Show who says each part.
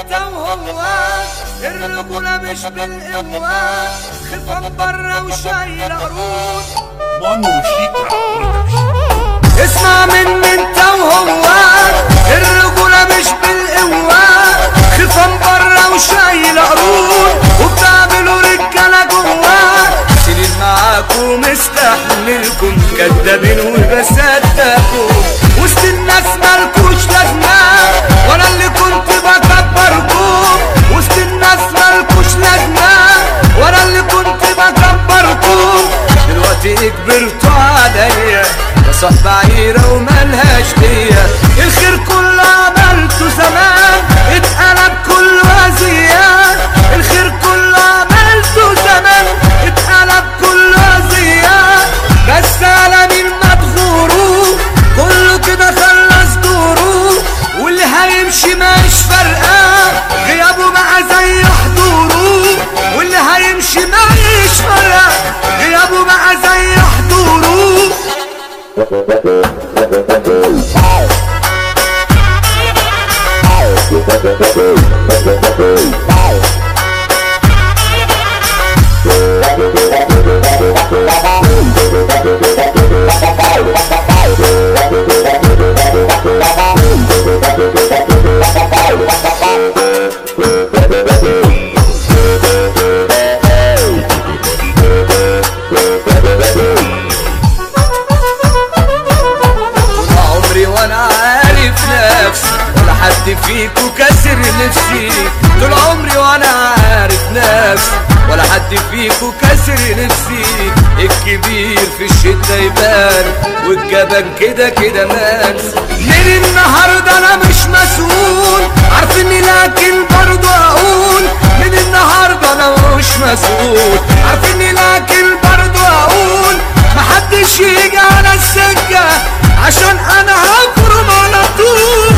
Speaker 1: انت وهو، الرجولة مش بالقوة، خفان برا وشايل عروض.
Speaker 2: مانو شيكا
Speaker 1: اسمع مني انت وهو، الرجولة مش بالقوة، خفان برا وشايل عروض، وبتعملوا رجالة جوا. سنين معاكم مستحملكم كدابين وبصدقكم، وسط الناس مالكوش لازمة، وانا اللي كنت بكبركم. وسط الناس مالكوش لازمة، وانا اللي كنت بكبركم. دلوقتي كبرتوا عليا، يا صاحب عيرة وملهاش ليا. الخير كله عملته زمان، اتقلب كله أذية. الخير كله عملته زمان، اتقلب كله أذية. بس على مين ما تغوروا، كله كده خلص دوره، واللي هيمشي مش فارقة، غيابه بقى زي حضوره. واللي هيمشي مش فارقة، غيابه بقى زي حضوره. حد فيكو كسر نفسي، طول عمري وانا عارف نفسي، ولا حد فيكو كسر نفسي. الكبير في الشدة يبان، والجبان كده كده منسي. من النهاردة انا مش مسؤول، عارفني لكن برضو اقول. من النهاردة انا مش مسؤول، عارفني لكن برضو اقول. محدش يجي على السكة، عشان انا هفرم على طول.